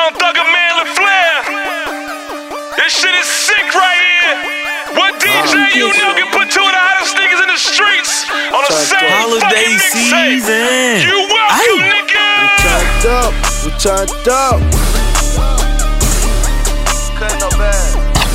on Thugger Man LaFlair. This shit is sick right here. What DJ you know can put two of the hottest niggas in the streets on the same holiday season? You welcome, nigga. We turned up. Cutting no bad.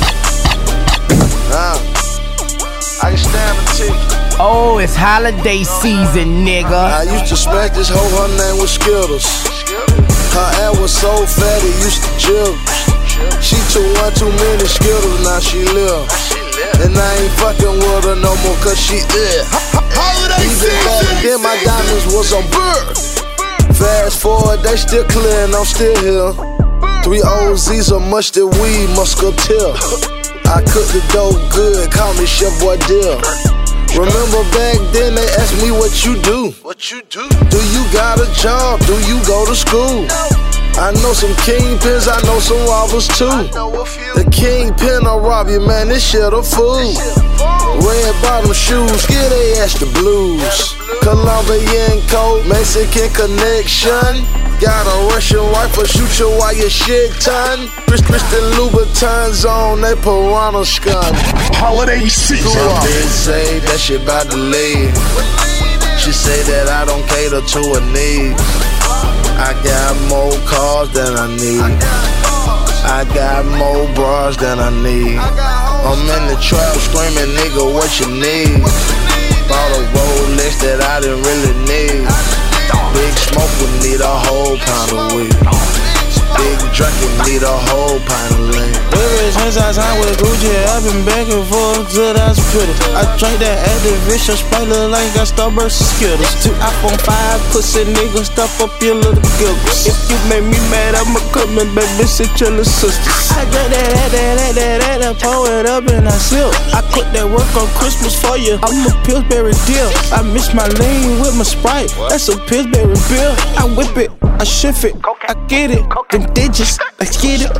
I can stand the ticket. Oh, it's holiday season, nigga. I used to smack this hoe, her name was Skittles. Her ass was so fat, it used to jiggle. She took one too many Skittles, now she live. And I ain't fucking with her no more, cause she holiday season. Even back then, my diamonds was on bird. Fast forward, they still clear and I'm still here. 3 OZs of mustard weed, muscatel. I cook the dope good, call me Chef Boy Dill. Remember back then they asked me what you do. What you do? Do you got a job? Do you go to school? I know some kingpins, I know some robbers too. The kingpin will rob you, man, this shit a fool. Red bottom shoes, get they ass the blues. Colombian coat, Mexican connection. Got a Russian rifle, shoot you while your shit ton. Christian Louboutins on, they piranha skunk. Holiday season. My bitch say that shit bout to leave. She say that I don't cater to her needs. I got more cars than I need. I got more bras than I need. I'm in the trap screaming, nigga, what you need? Bought a Rolex that I didn't really need. Big Smoke would need a whole pound of weed. Big Drake would need a whole pint of lean. Ever since I signed with Gucci, I've been back and forth till that's pretty. I drank that Activision Sprite, look like I got Starburst and Skittles. 2 iPhone 5, pussy niggas, stuff up your little giggles. If you make me mad, I'ma come and babysit your little sisters. I drank that, pour it up and I sip. I put that work on Christmas for you, I'm a Pillsbury deal. I mix my lean with my Sprite, that's a Pillsbury bill. I whip it, I shift it, I get it. Them digits, let's get it.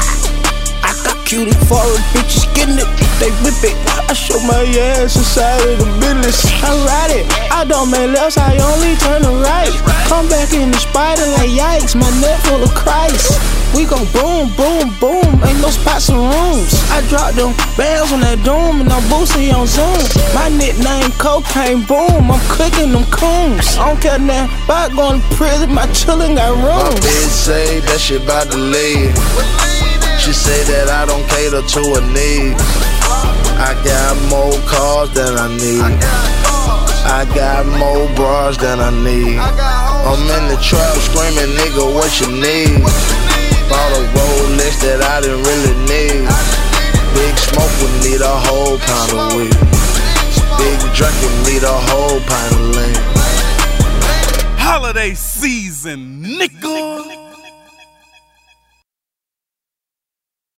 I got cutie foreign bitches getting it. They whip it. I show my ass inside of the business. I ride it. I don't make lefts, I only turn to right. Come back in the spider like yikes. My neck full of Christ. We gon' boom, boom, boom. Ain't no spots or rooms. I drop them bands on that doom and I'm boosting on Zoom. My nickname Cocaine Boom. I'm cooking them coons. I don't care now about going to prison. My chillin' got My rooms. bitch say that shit bout to leave. She say that I don't cater to her needs. I got more cars than I need. I got more bras than I need. I'm in the trap screaming, nigga, what you need? Bought a Rolex that I didn't really need. Big Smoke would need a whole pound of weed. Big Drake would need a whole pint of lean. Holiday season, nigga.